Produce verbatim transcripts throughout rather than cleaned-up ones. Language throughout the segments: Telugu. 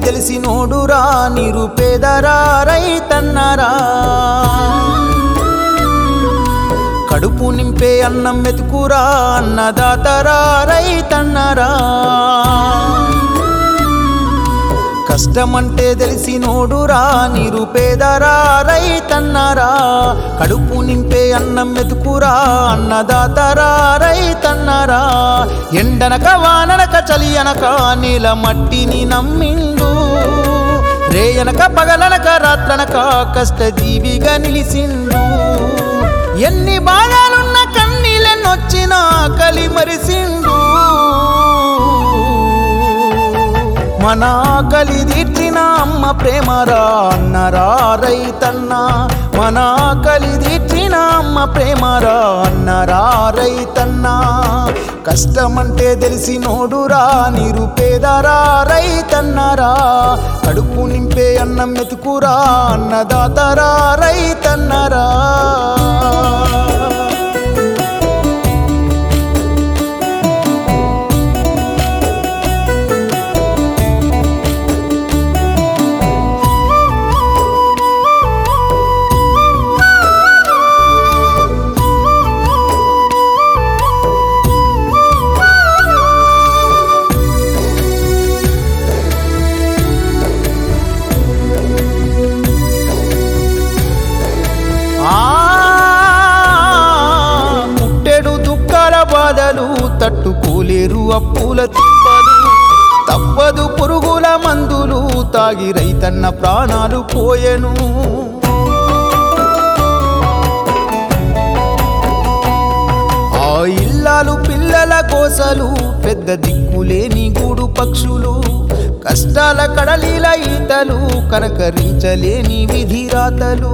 తెలిసినోడురా నిరుపేదరా రైతన్నరా కడుపు నింపే అన్నం మెతుకురా అన్నదాతరా రైతన్నరా కష్టమంటే తెలిసినోడురా నిరుపేదరా రైతన్నరా కడుపు నింపే అన్నం మెతుకురా అన్నదాతరా రైతన్నరా ఎండనక వాననక చలి అనక నీల మట్టిని నమ్మిండు రేయనక పగలనక రాత్రనక కష్టజీవిగా నిలిసిండు ఎన్ని బాధలున్న కన్నీళ్ళెన్నొచ్చినా కలి మరిసిండు మన ఆకలి తీర్చిన అమ్మ ప్రేమరా అన్నరా రైతన్న మన ఆకలి తీర్చిన అమ్మ ప్రేమరా అన్నరా రైతన్న కష్టమంటే తెలిసినోడురా నిరుపేదరా రైతన్నరా కడుపు నింపే అన్నం మెతుకురా అన్నదాతరా రైతన్నరా బాధలు తట్టుకోలేరు అప్పుల తిప్పలు తప్పదు పురుగుల మందులు తాగి రైతన్న ప్రాణాలు పోయెను ఆ ఇల్లాలు పిల్లల కోసలు పెద్ద దిక్కులేని గూడు పక్షులు కష్టాల కడలిల ఈతలు కనకరించలేని విధిరాతలు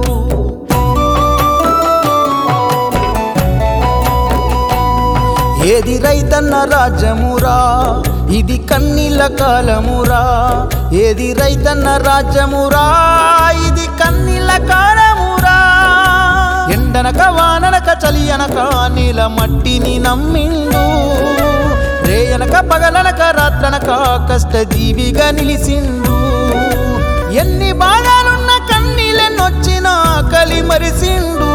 ఏది రైతన్న రాజ్యమురా ఇది కన్నీళ్ళ కాలమురా ఏది రైతన్న రాజ్యమురా ఇది కన్నీళ్ళ కాలమురా ఎండనక వాననక చలి అనక నీల మట్టిని నమ్మిండు రేయనక పగలనక రాత్రనక కష్టజీవిగా నిలిసిండు ఎన్ని బాధలున్న కన్నీళ్ళెన్నొచ్చినా కలి మరిసిండు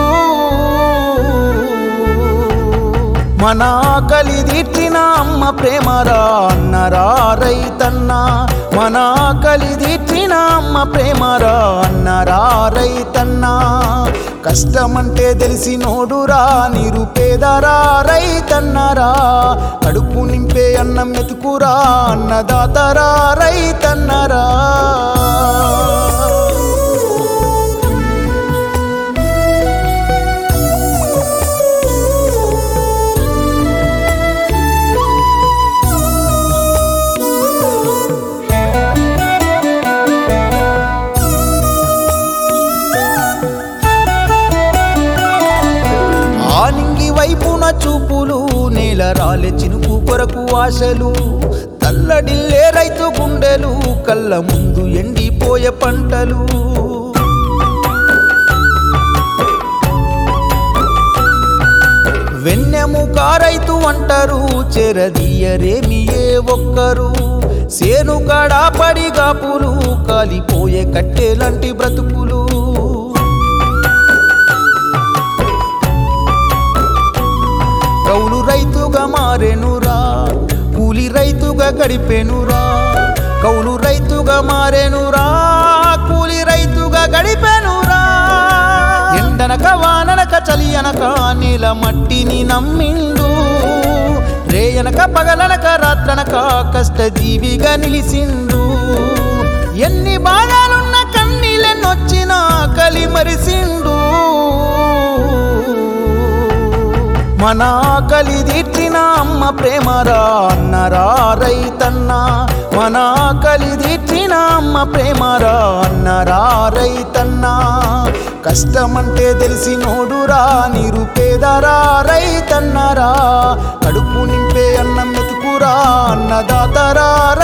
మన ఆకలి తీర్చిన అమ్మ ప్రేమరా అన్నరా రైతన్న మన ఆకలి తీర్చిన అమ్మ ప్రేమరా అన్నరా రైతన్న కష్టమంటే తెలిసినోడురా నిరుపేదరా రైతన్నరా కడుపు నింపే అన్నం మెతుకురా అన్నదాతరా రైతన్నరా వైపున చూపులు నేల రాలే చినుకు కొరకు ఆశలు తల్లడిల్లే రైతు గుండెలు కళ్ళ ముందు ఎండిపోయే పంటలు వెన్నెముక రైతు అంటారు చెరదీయరేమి ఏ ఒక్కరు సేను కాడా పడిగాపులు కాలిపోయే కట్టెలాంటి బ్రతుకులు కౌలు రైతుగా మారెనురా కూలి రైతుగా గడిపెనురా కౌలు రైతుగా మారెనురా కూలి రైతుగా గడిపెనురా ఎండనక వాననక చలి అనక నీల మట్టిని నమ్మిండు రేయనక పగలనక రాత్రనక కష్టజీవిగా నిలిసిండు ఎన్ని బాధలున్న కన్నీళ్ళెన్నొచ్చినా కలి మరిసిండు మన ఆకలి తీర్చిన అమ్మ ప్రేమరా అన్నరా రైతన్న మన ఆకలి తీర్చిన అమ్మ ప్రేమరా అన్నరా రైతన్న కష్టమంటే తెలిసినోడురా నిరుపేదరా రైతన్నరా కడుపు నింపే అన్నం మెతుకురా అన్నదాతరా